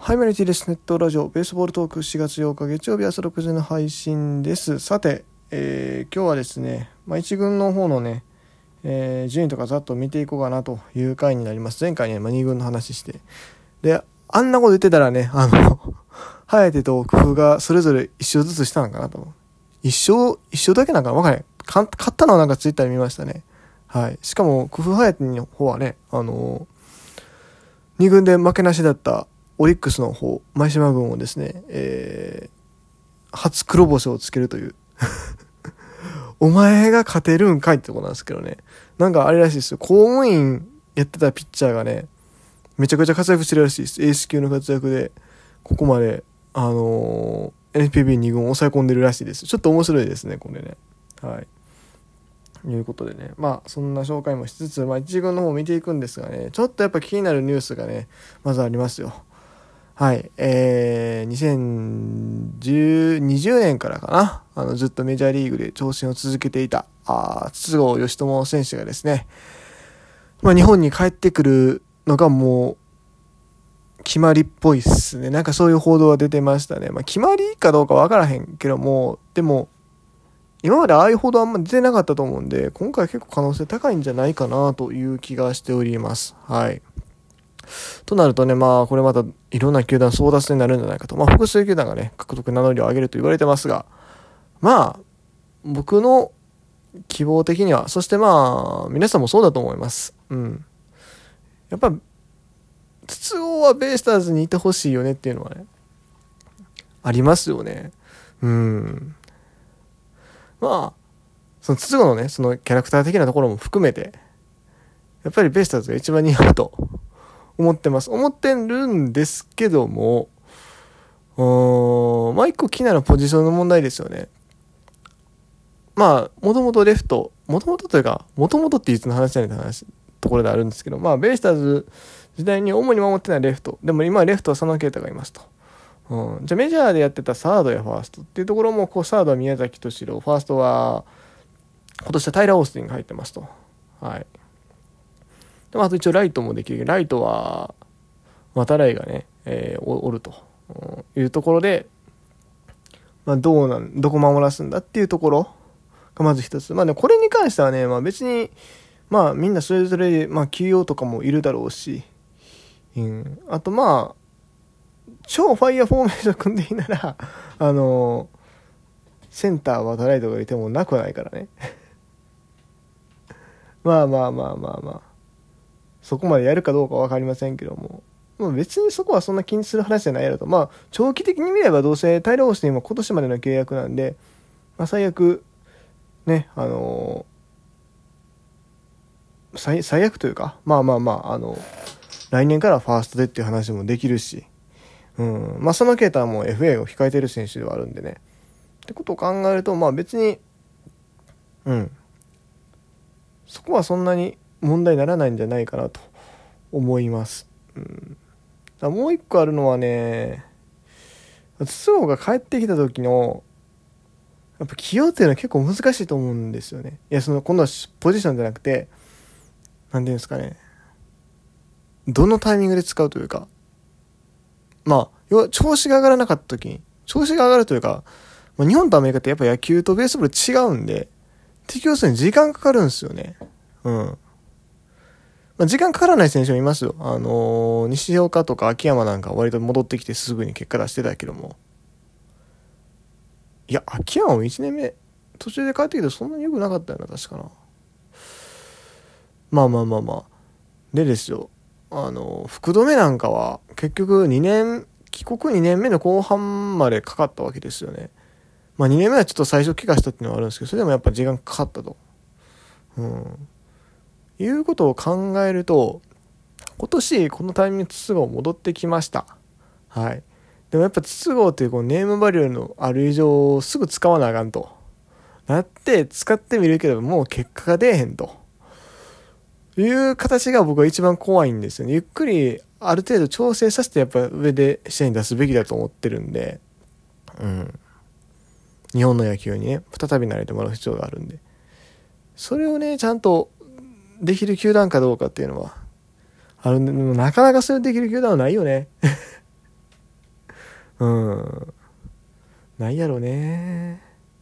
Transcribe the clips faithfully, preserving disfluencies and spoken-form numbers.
はい、マリティです。ネットラジオベースボールトークしがつようか月曜日朝ろくじの配信です。さて、えー、今日はですね、まあ、一軍の方のね、えー、順位とかざっと見ていこうかなという回になります。前回ね、まあ、に軍の話して。で、あんなこと言ってたらね、あの、颯と工夫がそれぞれ一勝ずつしたのかなと。一勝、一勝だけなんかわかんない。勝ったのはなんかツイッターで見ましたね。はい。しかも、工夫颯の方はね、あのー、に軍で負けなしだったオリックスの方、前島軍をですね、えー、初黒星をつけるという。お前が勝てるんかいってとこなんですけどね。なんかあれらしいですよ。公務員やってたピッチャーがね、めちゃくちゃ活躍してるらしいです。エース級の活躍で、ここまで、あのー、エヌピービーに 軍を抑え込んでるらしいです。ちょっと面白いですね、これね。はい。ということでね。まあ、そんな紹介もしつつ、まあ、一軍の方を見ていくんですがね、ちょっとやっぱ気になるニュースがね、まずありますよ。はい、えー、にせんにじゅうねんからかな、あの、ずっとメジャーリーグで挑戦を続けていた、あ筒香嘉智選手がですね、まあ、日本に帰ってくるのがもう、決まりっぽいっすね。なんかそういう報道が出てましたね。まあ、決まりかどうかわからへんけども、でも、今までああいう報道あんま出てなかったと思うんで、今回結構可能性高いんじゃないかなという気がしております。はい。となるとね、まあ、これまたいろんな球団争奪になるんじゃないかと。まあ、複数球団がね、獲得名乗りを上げると言われてますが、まあ、僕の希望的には、そしてまあ、皆さんもそうだと思います。うん。やっぱ、筒香はベイスターズにいてほしいよねっていうのはね、ありますよね。うん。まあ、その筒香のね、そのキャラクター的なところも含めて、やっぱりベイスターズが一番似合うと思ってます。思ってるんですけども、うーん、まあ一個気になるポジションの問題ですよね。まあ、もともとレフト、もともとというか、もともとっていつの話じゃないって話、ところであるんですけど、まあ、ベイスターズ時代に主に守ってないレフト。でも今はレフトは佐野啓太がいますと。うん、じゃあメジャーでやってたサードやファーストっていうところも、こう、サードは宮崎敏郎、ファーストは、今年はタイラー・オースティンが入ってますと。はい。でもあと一応ライトもできる。ライトは、渡来がね、えー、お, おると、うん、いうところで、まあ、どうなん、どこ守らすんだっていうところがまず一つ。まあね、これに関してはね、まあ別に、まあみんなそれぞれ、まあ休養とかもいるだろうし、うん、あとまあ、超ファイヤーフォーメーション組んでいいなら、あのー、センターは渡来とかいてもなくはないからね。まあまあまあまあまあ。そこまでやるかどうかわかりませんけども。まあ、別にそこはそんな気にする話じゃないやろと。まあ、長期的に見ればどうせタイラー・オースティンは今年までの契約なんで、まあ最悪、ね、あのー、最、最悪というか、まあまあまあ、あの、来年からファーストでっていう話もできるし、うん、まあそのケーターも エフエー を控えてる選手ではあるんでね。ってことを考えると、まあ別に、うん、そこはそんなに問題にならないんじゃないかなと思います。うん、もう一個あるのはね、筒香が帰ってきた時のやっぱ起用っていうのは結構難しいと思うんですよね。いや、その今度はポジションじゃなくて、なんていうんですかね、どのタイミングで使うというか、まあ要は調子が上がらなかった時に、調子が上がるというか、まあ、日本とアメリカってやっぱ野球とベースボール違うんで、適応するに時間かかるんですよね。うん。まあ、時間かからない選手もいますよ。あのー、西岡とか秋山なんか割と戻ってきてすぐに結果出してたけども。いや、秋山もいちねんめ、途中で帰ってきてそんなに良くなかったよな、確かな。まあまあまあまあ。でですよ。あの、福留なんかは結局にねん、帰国にねんめの後半までかかったわけですよね。まあにねんめはちょっと最初怪我したっていうのはあるんですけど、それでもやっぱ時間かかったと。うん。いうことを考えると、今年このタイミングで筒香戻ってきました。はい。でもやっぱ筒香っていうこのネームバリューのある以上すぐ使わなあかんと。なって使ってみるけどもう結果が出えへんと。いう形が僕は一番怖いんですよね。ゆっくりある程度調整させてやっぱ上で試合に出すべきだと思ってるんで。うん。日本の野球にね、再び慣れてもらう必要があるんで。それをね、ちゃんとできる球団かどうかっていうのは、あるんで、なかなかそれできる球団はないよね。 うんないやろね。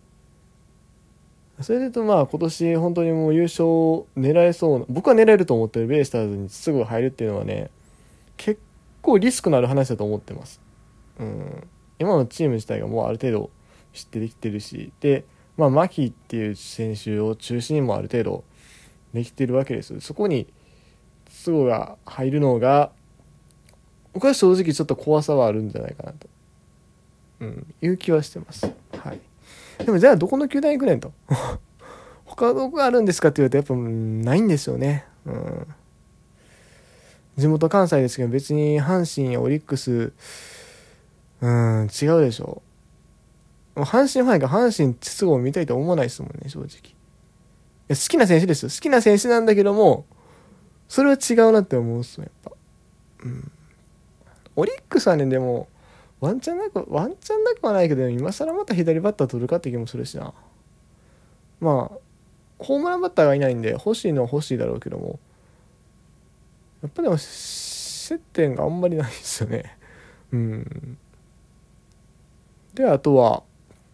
それで言うとまあ今年本当にもう優勝狙えそうな、僕は狙えると思ってるベイスターズにすぐ入るっていうのはね、結構リスクのある話だと思ってます。うん、今のチーム自体がもうある程度知ってできてるし、でまあ牧っていう選手を中心にもある程度できてるわけです。そこに都合が入るのが僕は正直ちょっと怖さはあるんじゃないかなと、うん、いう気はしてます。はい。でもじゃあどこの球団行くねんと他どこがあるんですかって言うとやっぱないんですよね。うん、地元関西ですけど別に阪神やオリックス、うん、違うでしょ。阪神ファンが阪神筒香を見たいと思わないですもんね、正直。いや好きな選手ですよ。好きな選手なんだけども、それは違うなって思うっすよ、やっぱ。うん。オリックスはね、でも、ワンチャンなく、ワンチャンなくはないけど、今更また左バッター取るかって気もするしな。まあ、ホームランバッターがいないんで、欲しいのは欲しいだろうけども、やっぱでも、接点があんまりないですよね。うん。で、あとは、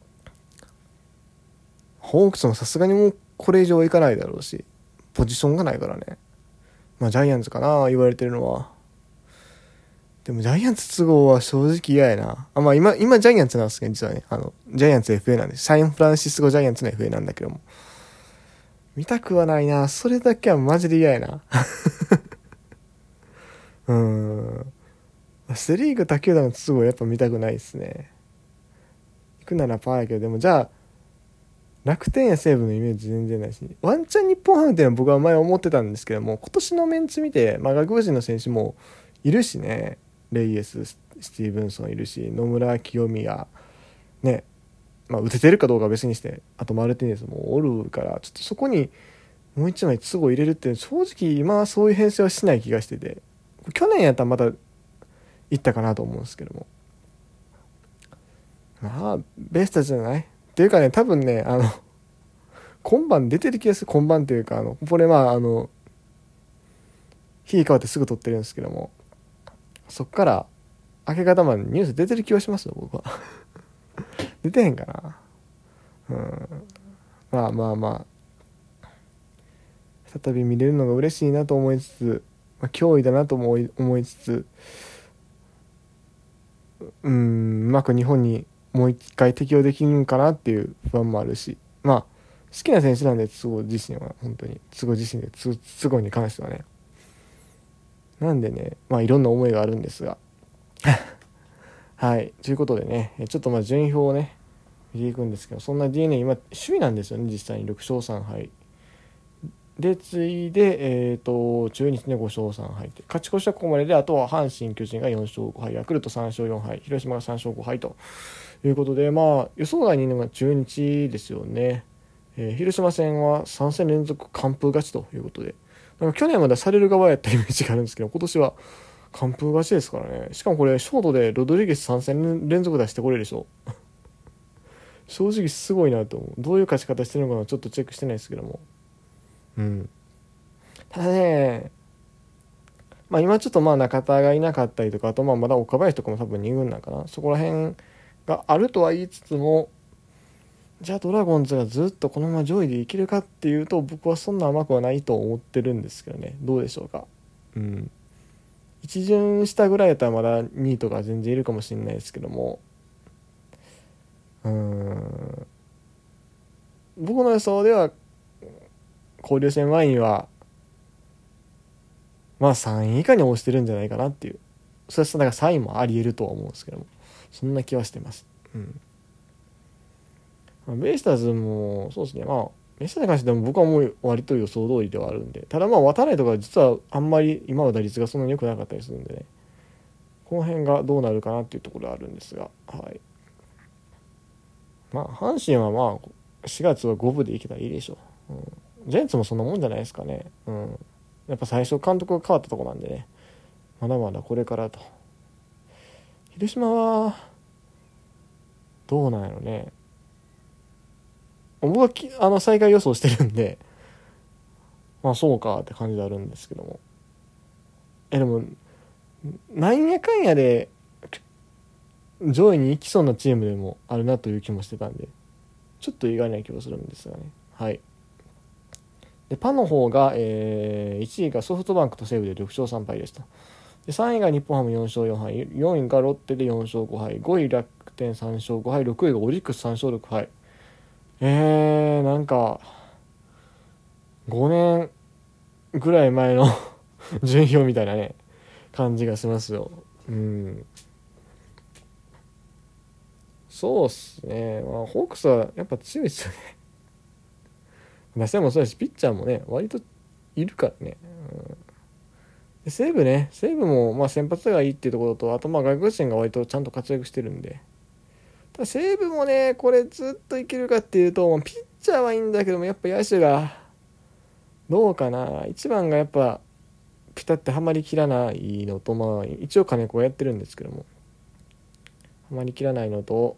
ホークスもさすがにもうこれ以上はいかないだろうし、ポジションがないからね。まあジャイアンツかな言われてるのは。でもジャイアンツ都合は正直嫌やな。あ、まあ今、今ジャイアンツなんですけど、実はね、あの、ジャイアンツ エフエー なんです。サンフランシスコジャイアンツの エフエー なんだけども。見たくはないな。それだけはマジで嫌やな。うーん。セリーグ他球団の都合やっぱ見たくないですね。行くならパーやけど、でもじゃあ、楽天や西武のイメージ全然ないし、ワンチャン日本ハムっていうのは僕は前思ってたんですけども、今年のメンツ見て、まあ、外国人の選手もいるしね、レイエス、スティーブンソンいるし、野村清宮ね、まあ打ててるかどうかは別にして、あとマルティネスもおるから、ちょっとそこにもう一枚都合入れるって正直今はそういう編成はしない気がしてて、去年やったらまた行ったかなと思うんですけども、まあベストじゃないっていうかね、多分ね、あの今晩出てる気がする。今晩っていうか、あのこれまああの日変わってすぐ撮ってるんですけども、そっから明け方までニュース出てる気はしますよ、僕は。出てへんかな。うん。まあまあまあ、再び見れるのが嬉しいなと思いつつ、まあ、脅威だなと思い思いつつ、うん、うまく日本にもう一回適応できるんかなっていう不安もあるし、まあ好きな選手なんで、都合自身は本当に都合自身で都都合に関してはね。なんでね、まあいろんな思いがあるんですが。はい。ということでね、ちょっとまあ順位表をね、見ていくんですけど、そんな ディーエヌエー 今、首位なんですよね、実際にろく勝さん敗。で、次いで、えっ、ー、と、中日でご勝さん敗で、勝ち越しはここまでで、あとは阪神、巨人がよん勝ご敗、ヤクルトさん勝よん敗、広島がさん勝ご敗ということで、まあ、予想外にいるのが中日ですよね。えー、広島戦はさん戦連続完封勝ちということで、なんか去年までされる側やったイメージがあるんですけど、今年は完封勝ちですからね。しかもこれ、ショートでロドリゲスさん戦連続出してこれるでしょ。正直すごいなと思う。どういう勝ち方してるのかなちょっとチェックしてないですけども。うん。ただね、まあ今ちょっとまあ中田がいなかったりとか、あとまあまだ岡林とかも多分に軍なんかな。そこら辺があるとは言いつつも、じゃあドラゴンズがずっとこのまま上位でいけるかっていうと、僕はそんな甘くはないと思ってるんですけどね。どうでしょうか。うん。一巡下ぐらいやったらまだにいとか全然いるかもしれないですけども、うーん。僕の予想では交流戦前にはまあさんい以下に落ちてるんじゃないかなっていう、それはなんかさんいもありえるとは思うんですけども、そんな気はしてます。うん。まあ、ベイスターズもそうですね、まあベイスターズに関しても僕はもう割と予想通りではあるんで、ただまあ渡来とか実はあんまり今は打率がそんなに良くなかったりするんでね、この辺がどうなるかなっていうところはあるんですが、はい。まあ阪神はまあしがつはごぶでいけたらいいでしょう。うん、ジャイアンツもそんなもんじゃないですかね。うん。やっぱ最初監督が変わったとこなんでね、まだまだこれからと。広島はどうなんやろね。僕はきあの最下位予想してるんで、まあそうかって感じであるんですけども、えでもなんやかんやで上位に行きそうなチームでもあるなという気もしてたんで、ちょっと意外な気もするんですがね。はい。でパの方が、えー、いちいがソフトバンクと西武でろく勝さん敗でした。でさんいが日本ハムよん勝よん敗、よんいがロッテでよん勝ご敗、ごい楽天さん勝ご敗、ろくいがオリックスさん勝ろく敗。えー、なんかごねんぐらい前の順位表みたいなね感じがしますよ。うん。そうっすね。まあ、ホークスはやっぱ強いですよね。打線もそうだし、ピッチャーもね、割といるからね。うん、で西武ね、西武もまあ先発がいいっていうところと、あとまあ外国人が割とちゃんと活躍してるんで。ただ西武もね、これずっといけるかっていうと、ピッチャーはいいんだけども、やっぱ野手が、どうかな。一番がやっぱ、ピタってはまりきらないのと、まあ、一応金子がやってるんですけども、はまりきらないのと、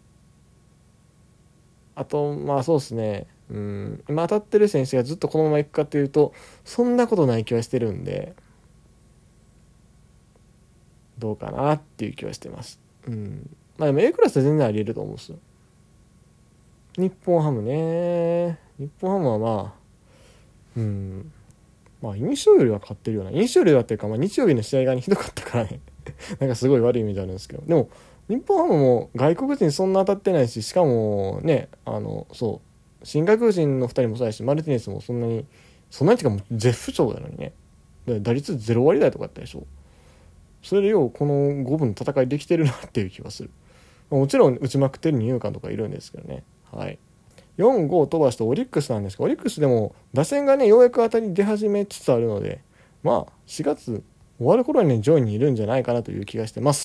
あと、まあそうですね。うん、今当たってる選手がずっとこのままいくかというと、そんなことない気はしてるんで、どうかなっていう気はしてます。うん。まあでも A クラスは全然あり得ると思うんですよ。日本ハムね。日本ハムはまあ、うん。まあ印象よりは勝ってるような。印象よりはっていうか、まあ日曜日の試合がひどかったからね。なんかすごい悪いイメージあるんですけど。でも、日本ハムも外国人そんな当たってないし、しかもね、あの、そう、新外国人のふたりもそうだし、マルティネスもそんなに、そんなにっていうかもう絶不調なのにね。打率ゼロ割台とかあったでしょ。それでようこのごぶの戦いできてるなっていう気がする。もちろん打ちまくってる二遊間とかいるんですけどね。はい。よんごを飛ばしてオリックスなんですけど、オリックスでも打線がね、ようやく当たり出始めつつあるので、まあ、しがつ終わる頃にね、上位にいるんじゃないかなという気がしてます。